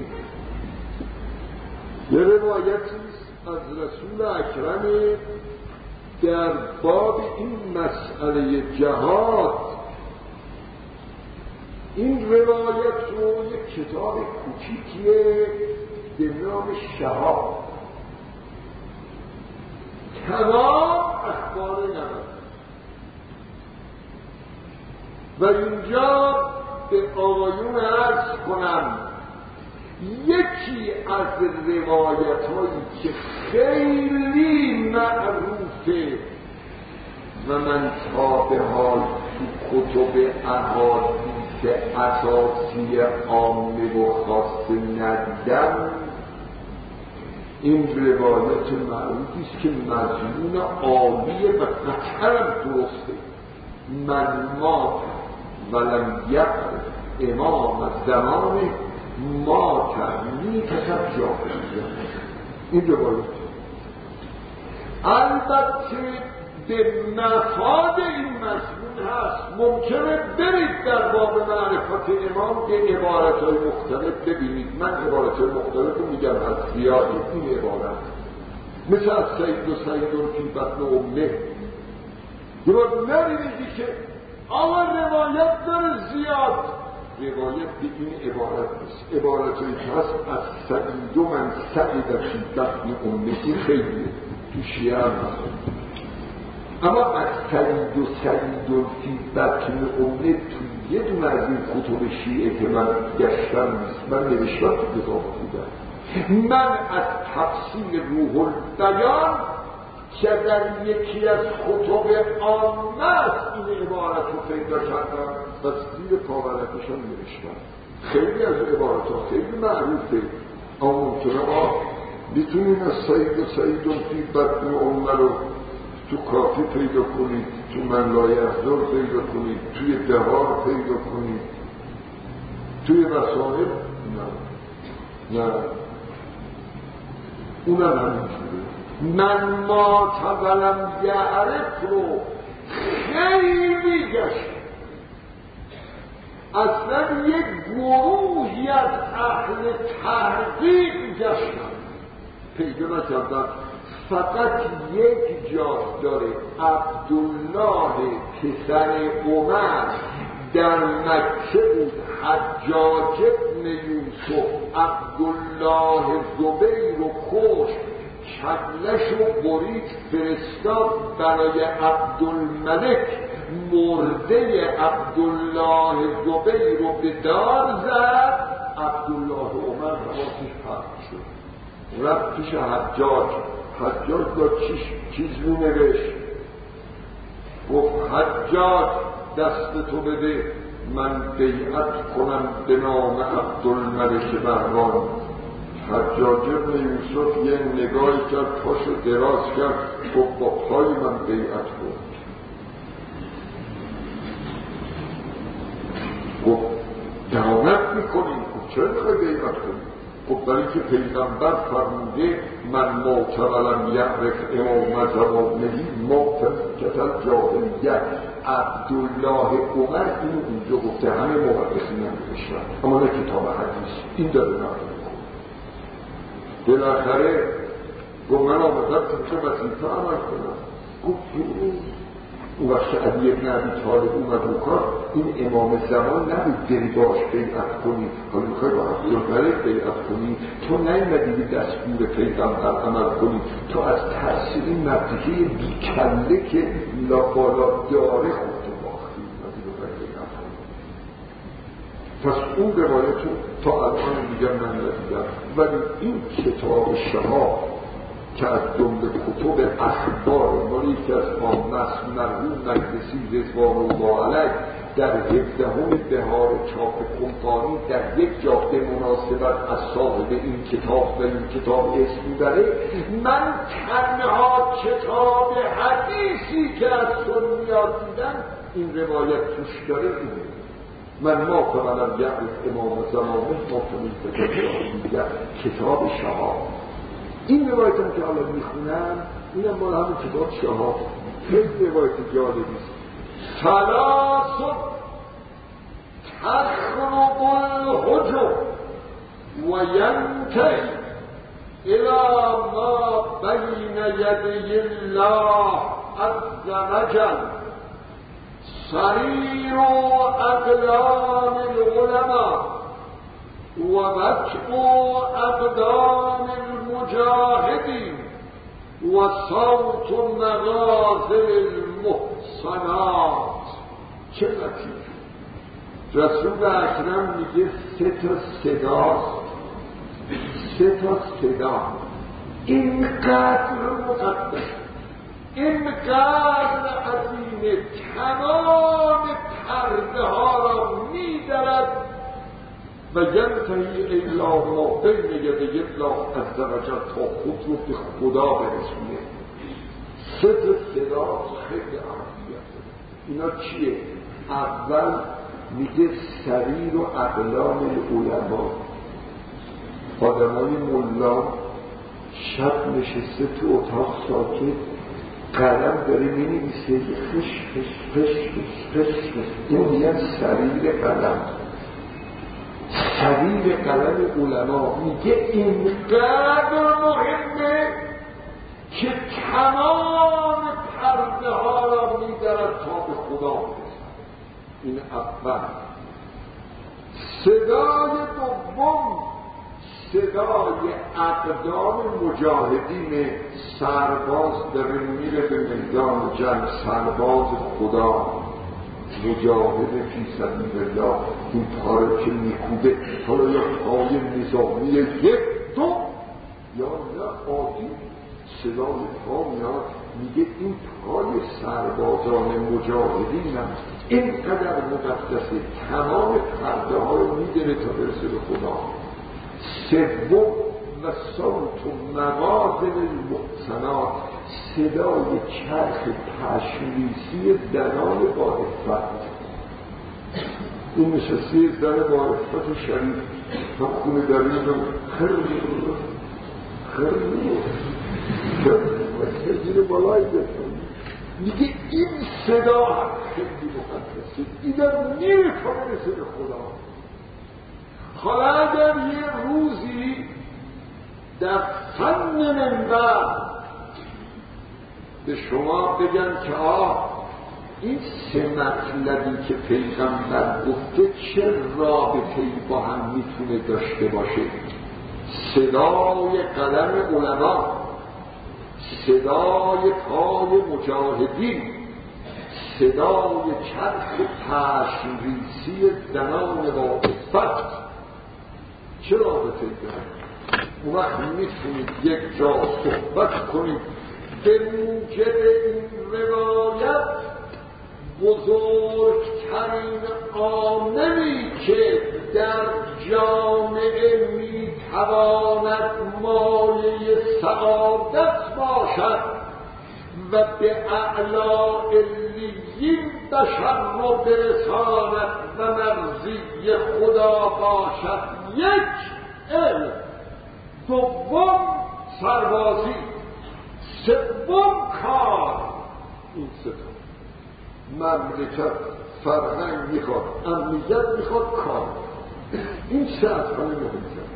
یه روایتی از رسول اکرم در باب این مسئله جهاد، این روایت رو یک کتاب کوچیکیه به نام شهاب، تمام اخبار نبرد و اینجا به آقایون عرض کنم یکی از روایت هایی که خیلی معروفه و من تا به حال تو کتب احادیث اساسی عامه و خاصه ندیدم، این روایت معروفی است که مضمون عالیه و قطعاً درسته. من مات ولم یعرف امام زمان ما ترمی کتب جاهلیت. این روایت البته به مفاد این مضمون هست. ممکنه برید در باب معرفت امام یه عبارتهای مختلف ببینید. من عبارتهای مختلف رو میگم از زیادی این عبارت، مثل از سید و سیدون فی بطن امه. درست نبینیدی که آقا روایت داره زیاد، روایت به این عبارت نیست. عبارتهایی که هست از سعید و من سعید فی بطن امه، این خیلیه تو شیعه هم هست. اما از سعید و سعید فی بطن امه تو یه دونه از این کتب شیعه که من گشتم نیست. من نوشتم تو کتاب بودم. من از تفسیر روح البیان که در یکی از کتب عامه است این عبارت رو پیدا کردم و زیر پاورکشان نوشتم. خیلی از عبارت ها خیلی معروفه، اما ممکنه ها میتونین از سعید و سعیدون فی بطن امه رو تو کافی پیدا کنید، تو من لایحضر پیدا کنید، توی دهار پیدا کنید، توی وسائل نه نه اونم همینجوره. من ما تولم یعرف رو خیلی گشت، اصلا یک گروهی از اهل تحقیق گشتن پیدا نکردن. فقط یک جا داره، عبدالله پسر عمر در مکه بود، حجاج ابن یوسف عبدالله زبیر رو کشت، کلش رو برید فرستاد برای عبدالملک، مرده عبدالله زبیر رو به دار زد. عبدالله عمر حواسش پرت شد، رفت پیش حجاج. حجاج با چیز چیز می نوشت، گفت حجاج دست تو بده من بیعت کنم به نام عبدالملک مهران. حجاج ابن یوسف یه نگاهی کرد، پاشو دراز کرد، گفت با پای من بیعت کن. گفت دعوت میکنیم؟ گفت چرا میخوای بیعت کنیم؟ گفت برای که پیغمبر فرموده من معتولم یعرف امام زمانهی معتکتل جاهلیت. عبدالله عمر اینو اونجا گفته، همه محدثین هم نوشتن، اما نه کتاب حدیث، این داره نقل میکنه. بالاخره گفت من آمدم که وظیفه عمل کنم. گفت اون وقت علی ابن ابی طالب اومد رو کار، این امام زمان نبود بری باش بیعت کنی، حالا میخوای با عبدالملک بیعت کنی، تو نیومدی به دستور پیغمبر عمل کنی، تو از ترس این مرتکه بی کله که لاپالا داره خودتو باختی اومدی رو بیعت کنی. پس اون روایتون تا الان میگم من ندیدم، ولی این کتاب شما که از جمله کتب اخبار مال یکی از عامه مرحوم مجلسی رضوان الله علیه در هفدهم بهار چاپ کمپانی در یک جا به مناسبت از صاحب این کتاب و این کتاب اسم میبره. من تنها کتاب حدیثی که از سنیات دیدم این روایت توش داره اینه. من ما فقط یعرف امام زمانه ما فقط کتاب شهاب. این روایت هم که حالا میخونم اینم مال همون کتاب شهاب، خیلی روایت جالبی است. ثلاث تخرب الحجب و ینتهی الى ما بین یدی الله عز وجل صریر اقلام العلماء و وجع اقدام المجاهدین و صوت مغازل المحصنات. چه لطیف! رسول اکرم میگه سه تا صداست، سه تا صدا اینقدر مقدس، اینقدر عظیمه، تمام پرده ها را میدرد و ینتهی الا ما بین یدی الله عز وجل تا خود رو به خدا برسونه. سه تا صدا خیلی اهمیت داره. اینا چیه؟ اول میگه سریر و اقلام العلماء، آدمای ملا شب نشسته تو اتاق ساکت قلم داره می نویسه خش خش خش خش خش خش. این میگن سریر قلم. سریر قلم علما میگه اینقدر مهمه که تمام پرده ها را میدرد تا به خدا برسد. این اول. صدای دوم صدای اقدام مجاهدین سرباز داره میره به میدان جنگ. سرباز خدا مجاهد فی سبیل الله این پاره که میکوبه، حالا یا پای نظامی یک دو یا نه عادی صدای پا میاد، میگه این پای سربازان مجاهدین هم اینقدر مقدسه تمام پرده ها رو میدنه تا برسه به خدا. سوم و صوت و مغازل المحسنات صدای چرخ پشمیسی زنان با عفت. این نشسته زن با عفت شریف و خونه در این رو خرر خرر خرر زیر بالای بکنی. میگه این صدا هم خیلی مقدسه، این هم نیره تا برسه به خدا. حالا اگر یه روزی در فن منبر به شما بگن که آه این سه مطلبی که پیغمبر گفته چه رابطه‌ای با هم میتونه داشته باشه، صدای قلم علما، صدای پای مجاهدین، صدای چرخ پشمریسی زنان با عفت، چه رابطه‌ای داره؟ اون وقت میتونید یک جا صحبت کنید به موجب این روایت بزرگترین عاملی که در جامعه میتواند مایه سعادت باشد و به اعلی علیین بشر را برساند و مرضی خدا باشد. یک علم، دوم سربازی، سوم کار. این سه مملکت فرهنگ میخواد، امنیت میخواد، کار. این سه از همه مهمتر.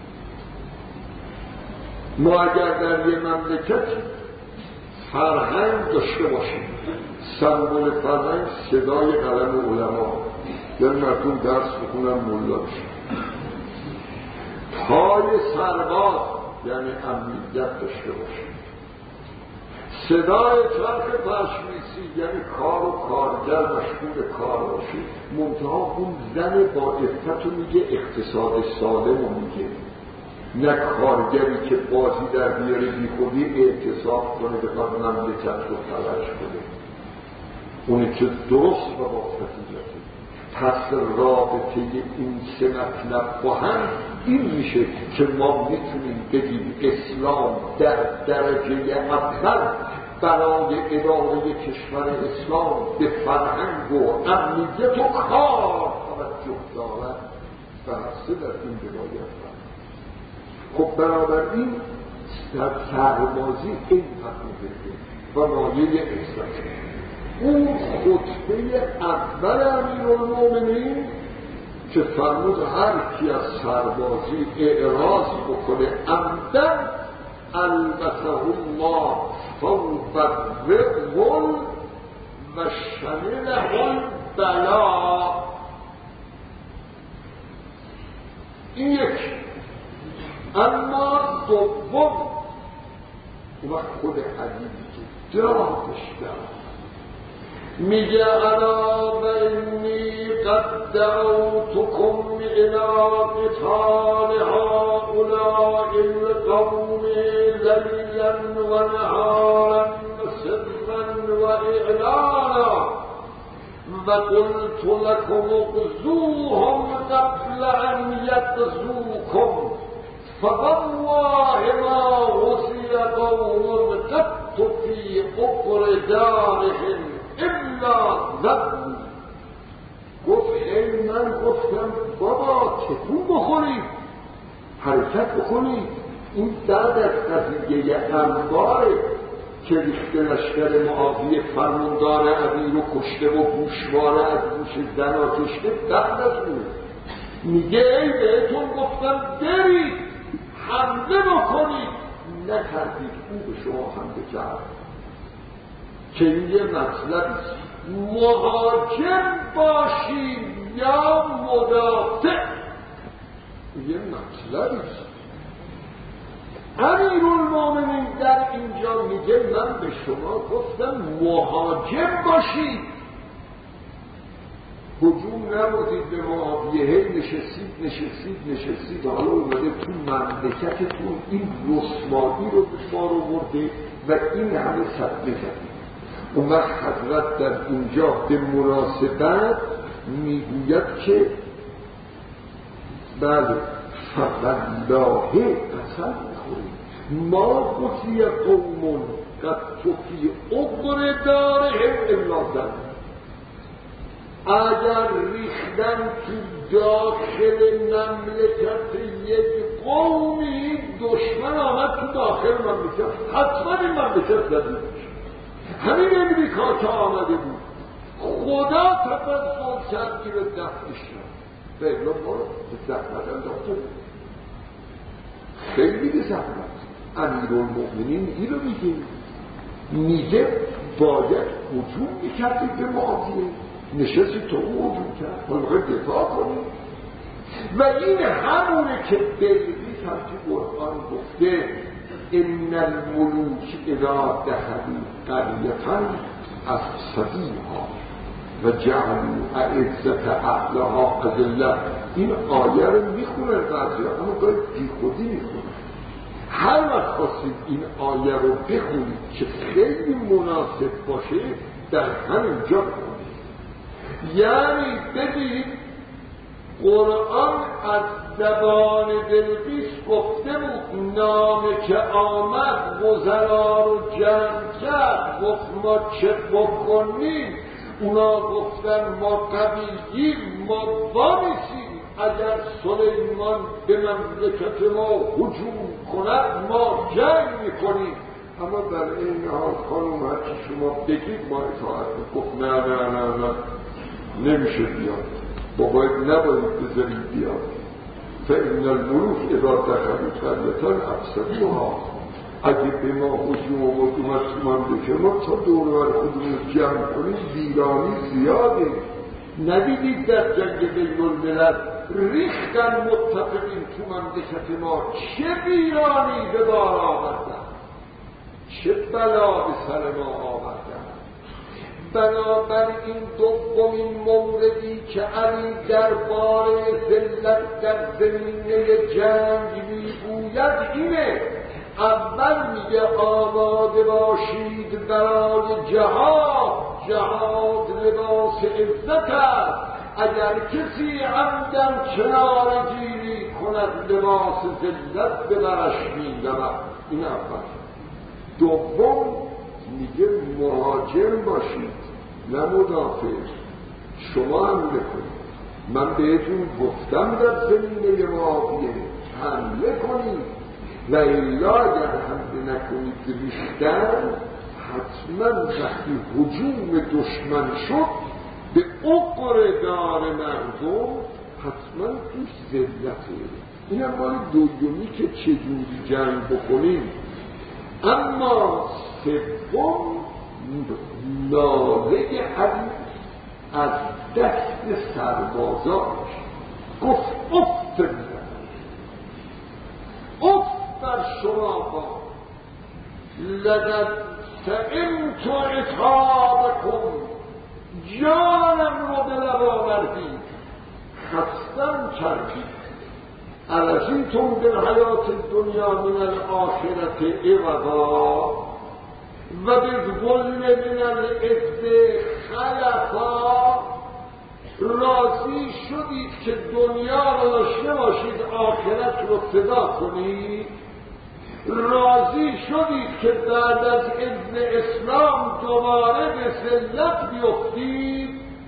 ما اگر در یه مملکت فرهنگ داشته باشیم، سمبل فرهنگ صدای قلم علما، یعنی مردم درس بخونن ملا بشن. پای سرباز یعنی امنیت داشته باشیم. صدای چرخ پشمیسی یعنی کار و کارگر مشغول کار باشید. منتها اون زن با عفت رو میگه اقتصاد سالم رو میگه، نه کارگری که بازی در بیاره بی خودی اعتصاب کنه بخواد مملکت رو فلج کنه. اونی که درست و با فتیجته. پس رابطه این سه مطلب با هم این میشه که ما میتونیم بگیم اسلام در درجه اول برای اداره کشور اسلام به فرهنگ و امنیت و کار توجه دارد و هسته در این روایت هست. خب بنابراین در سربازی این حقیقه و مایه احساس اون خطبه اول امیرالمومنین که فرمود هر کی از سربازی اعراض بکنه عمدن البسه الله ثوب الرغل و شمله البلا. این یک. اما دوم و خود حدیثی که دادش دارد میگه انا و انی قد دعوتكم الى قتال هؤلاء القوم لیلا و نهارا سرا و اعلانا و قلت لكم اغزوهم قبل ان یغزوکم فوالله ما غزي قوم قط في قبر دارهم الا ذبوا. گفت ای من گفتم بابا تکون بخورید، حرکت بکنید، این بعد از قضیه انباره. که ریخته لشکر معاویه فرماندار امیر رو کشته و گوشواره از گوش زنا کشته دست بود. میگه ای بهتون گفتم برید حمله بکنید، نکردید، او به شما حمله کرد. که این یه مطلبیست، مهاجم باشید یا مدافع، یه مطلبیست. امیرالمومنین در اینجا میگه من به شما گفتم مهاجم باشید، هجوم نبودید به معاویه، هی نشستید نشستید نشستید حالا اومده تو مملکتتون این رسوایی رو به ما رو برده و این همه صدمه کردید. اون وقت حضرت در اینجا به مناسبت میگوید که بله فوالله قسم میخوریم ما قطی قومون قد تفی اقر دارهم الا زن. اگر ریختن تو داخل مملکت یک قومی، دشمن آمد تو داخل مملکت، حتما این مملکت زدید. همین امریکا که آمده بود خدا تفضل کرد که به دفتش کرد، فعلا ما رو به زحمت انداخته بود، خیلی به زحمت. امیرالمؤمنین این رو میگه میگه باید هجوم میکردید به معاویه، نشستی تو او هجوم کرد، ما باید دفاع کنیم. و این همونه که بلقیس هم تو قرآن گفته ان الملوک اذا دخلوا قریة افسدوها و جعلوا اعزة اهلها اذلة. این آیه رو میخونن بعضی ها، اما گاهی بی خودی میخونن. هر وقت خواستید این آیه رو بخونید که خیلی مناسب باشه در همین جا بخونید. یعنی بگید قرآن از زبان بلقیس گفته بود نامه که آمد وزرا رو جمع کرد، گفت ما چه بکنیم؟ اونا گفتن ما قوییم، ما وامیسیم، اگر سلیمان به مملکت ما هجوم کند ما جنگ میکنیم. اما در این حال خانم هرچی شما بگید ما اطاعت میکنیم. نه نه نه نه نمیشه بیاد، با باید نباید بذارید بیاد. فإن الملوک اذا دخلوا قریة افسدوها. اگه به ما هجوم آمد اومد تو مملکت ما تا دور بر خودمون جمع کنیم ویرانی زیاده. ندیدید در جنگ بین الملل ریختن متفقین تو مملکت ما چه ویرانی به بار آوردن، چه بلا به سر ما آوردن. بنابراین دومین موردی که علی درباره ذلت در زمینه جنگ میگوید اینه. اول میگه آماده باشید برای جهاد، جهاد لباس عزت است. اگر کسی عمدن کنار گیری کند لباس ذلت به برش می‌دود. این اول. دوم میگه مهاجم باشید نه مدافع. شما حمله کنید، من بهتون گفتم در زمینه معاویه حمله کنید و الا اگر حمله نکنید ریختن، حتما وقتی هجوم دشمن شد به عقر دار مردم حتما توش ذلته. این هم مال دومی که چجوری جنگ بکنیم. اما سوم ناله علی از دست سربازاش گفت افت میزن، افت بر شما با لقد سئمت اتابکم، جانم رو به لب آوردید، خستم کردید. الذیتم بالحیات الدنیا من الاخرة عوضا و بالظلم من العز خلفا. راضی شدید که دنیا رو داشته باشید آخرت رو فدا کنید؟ راضی شدید که بعد از عز اسلام دوباره به ذلت بیفتید؟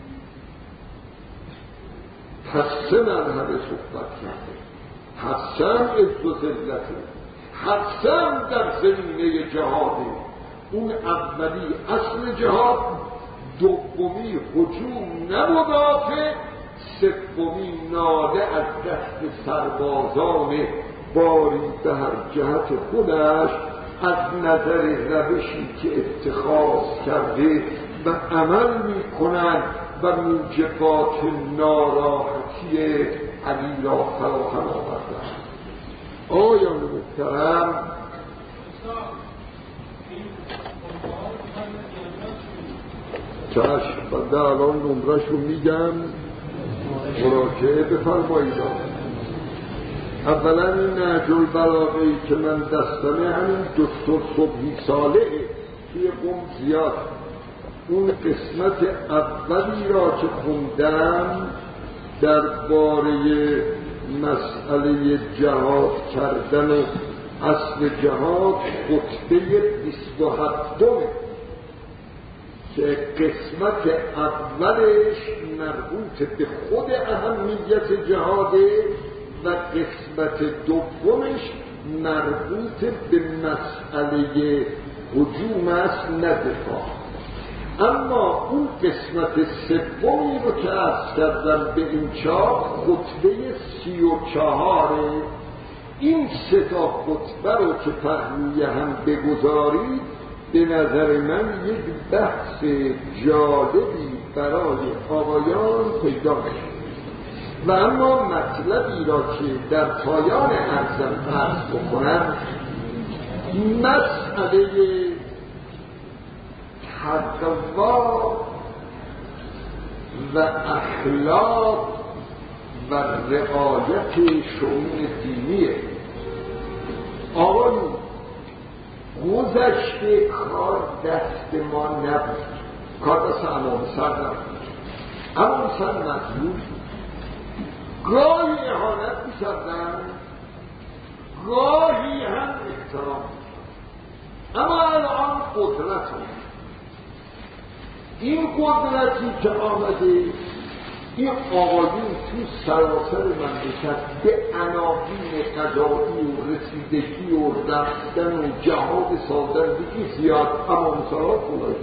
پس سه مرحله صحبت کرده. حسن عز و ذلته، حسن در زمینه جهاده، اون اولی اصل جهاد، دومی هجوم نه مدافع، سومی ناله از دست سربازان باری به هر جهت خودش از نظر روشی که اتخاذ کرده و عمل می کنند و موجبات ناراحتی علی را فراهم آوردند. آیان محترم، چشم بنده الان نمرش رو میگم، مراجعه بفرمایید. اولا این نهج البلاغه‌ای که من دستمه همین دکتر صبحی صالحه توی قم زیاد، اون قسمت اولی را که خوندم درباره مسئله جهاد کردن و اصل جهاد خطبه بیست و هفتمه که قسمت اولش مربوط به خود اهمیت جهاده و قسمت دومش مربوط به مسئله هجوم است نه دفاع. اما اون قسمت سومی رو که عرض کردم به این چاپ خطبه سی و چهاره، این سه تا خطبه رو که پهلوی هم بگذارید به نظر من یک بحث جالبی برای آقایان پیدا میشه. و اما مطلبی را که در پایان عرضم عرض بکنم، مسئله تقوا و اخلاق و رعایت شؤون دینیه. آقایون، گذشته کار دست ما نبود، کار دست امام سر نبود. امام سر مظلوم، گاهی اهانت می‌کردن، گاهی هم احترام. اما الان قدرت هم. این قدرتی که آمده، این آقایون تو سراسر مملکت به عناوین قضایی و رسیدگی و رفتن و جهاد سازندگی زیاد امام سرات خدای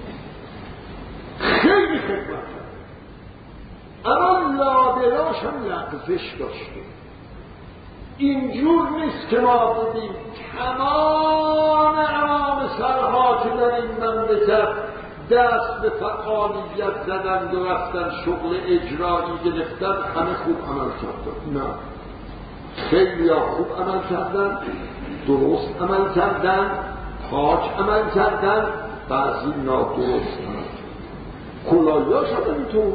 خیلی خدمت کرد. اما لابلاش هم لغزش داشته. اینجور نیست که ما بودیم تمام امام سرها که در این مملکت دست به فعالیت زدند و رفتن شغل اجرایی گرفتن همه خوب عمل کردن. نه، خیلی ها خوب عمل کردن، درست عمل کردن، پاک عمل کردن، بعضی نادرست عمل کردن. کلایاش هم اینطور.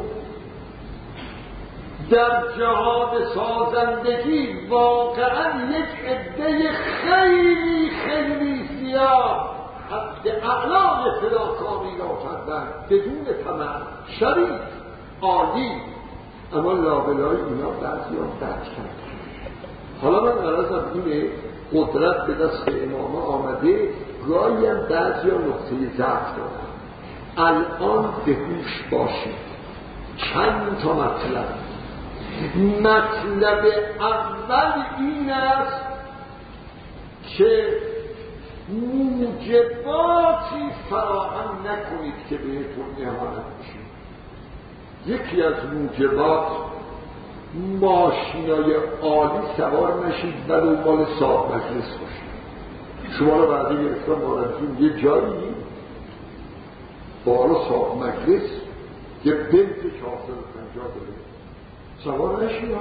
در جهاد سازندگی واقعا یک عده خیلی خیلی زیاد حد اعلای فداکاری را کردن بدون طمع، شریف، عالی. اما لابلای اینا بعضی ها درک کردن. حالا من غرضم اینه، قدرت به دست امامه آمده، گاهی هم بعضی ها نقطه ضعف دارن. الان به هوش باشید. چند تا مطلب. مطلب اول این است که موجباتی فراهم نکنید که بهتون اهانت بشید. یکی از موجبات ماشینای عالی سوار نشید ولو مال صاحب مجلس باشید. شما رو بعدی گرفتم باردون یه جایی بالا صاحب مجلس یه بنت چهارصد و پنجاه داره سوار نشید.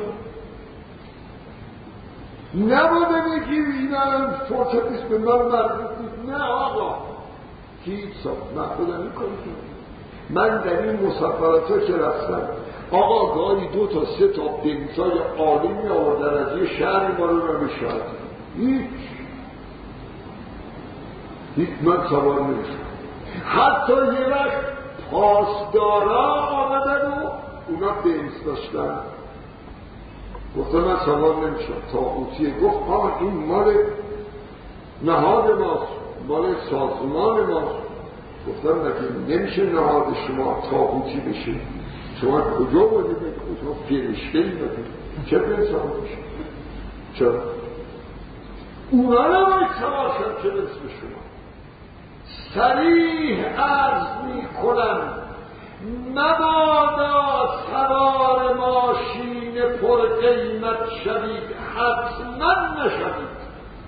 نباده بگیر اینا فرصت نیست به من مربوط نیست. نه آقا، هیچ سا من خودم این کاری کنم. من در این مسافرت ها که رفتم آقا گاهی دو تا سه تا بنتای عالی می آوردن از یه شهر ما رو رو بشارد. هیچ هیچ من سوار نمیشم. حتی یه وقت پاسدارا آمدن و اونا بنت داشتن، گفتم من سوار نمیشم. طاغوتیه. گفت آه این مال نهاد ماست، مال سازمان ماست. گفتم نگه نمیشه نهاد شما طاغوتی بشه. شما کجا بودید؟ شما فرشته‌ای بودید، چه بین سوار بشه؟ چرا؟ اونا نباید سوار شد که مثل شما. صریح عرض می کنم مبادا سوار ماشین پر قیمت شوید، حتما نشوید.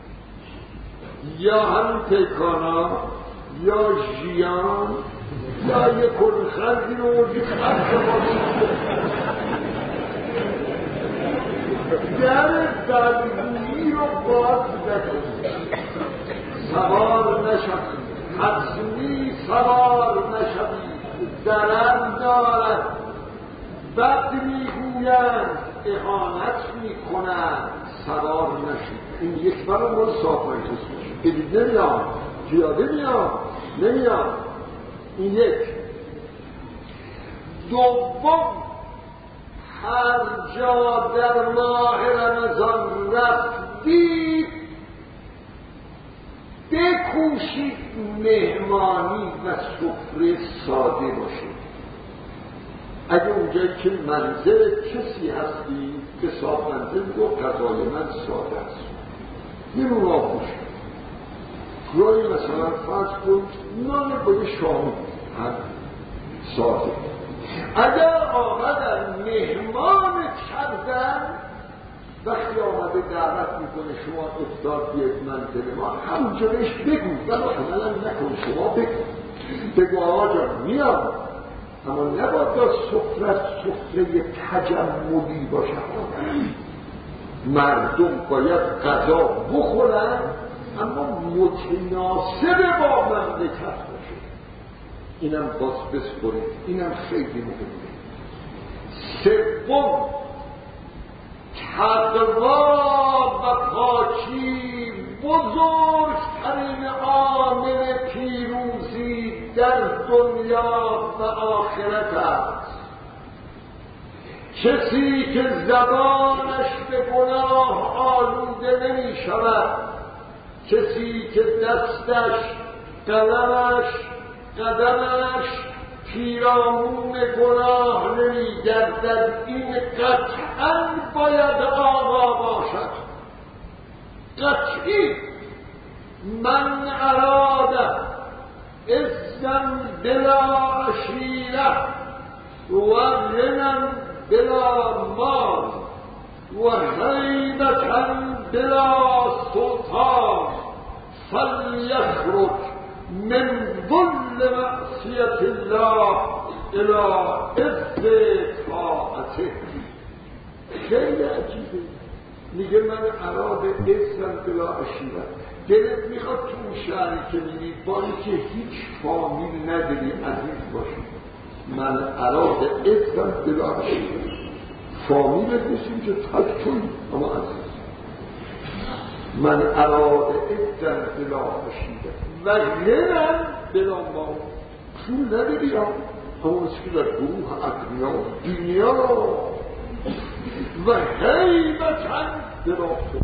یا همین پیکانا یا ژیان یا یه کنخردی رو وجود خرد باشید در دلگویی رو باز نکنید، سوار نشوید، حتمی سوار نشوید. درم دارد، بد میگویند، اهانت میکنند، سوار نشید. این یک برای مال صافایی هست بدید نمیاد، زیاده میاد نمیاد. این یک. دوم، هر جا در ماه رمضان رفتید بکوشید مهمانی و سفره ساده باشید. اگه اونجایی که منزل کسی هستی که صاحب منزل رو غذای من ساده است، یه رو آبوش گاهی مثلا فرض کن نان با یه شامی هم ساده. اگر آمدن مهمان کردن، وقتی آمده دعوت میکنه شما افطار بیاید منزل ما، همونجا بهش بگو، ولی عملا نکن، شما بگو بگو آقا جان میام، اما نباید دا سفره سفره تجملی باشه. مردم باید غذا بخورن اما متناسب با مملکت باشه. اینم باز بسپرید، اینم خیلی مهمه. سوم، تقوا و پاکی بزرگترین عامل پیروزی در دنیا و آخرت است. کسی که زبانش به گناه آلوده نمی شود، کسی که دستش، قلمش، قدمش پیرامون گناه نمی گردد، این قطعاً باید آقا باشد. قطعی. من اراد عزا بلا عشیره و غنى بلا مال و هیبة بلا سلطان فلیخرج من ظل معصیة الله الى عز طاعته. خیلی عجیبه. میگه من اراد عزا بلا عشیره، دلت میخواد تو اون شهری که میبینی با اینکه هیچ فامیل نداری عزیز باشی. من اراد عزا بلا عشیره، فامیلت نیست اینجا تک توی اما عزیز. من اراد عزا بلا عشیره و غنى بلا مال، پول نداری هم همون که در گروه اغنیا دنیا و هیبة بلا سلطان.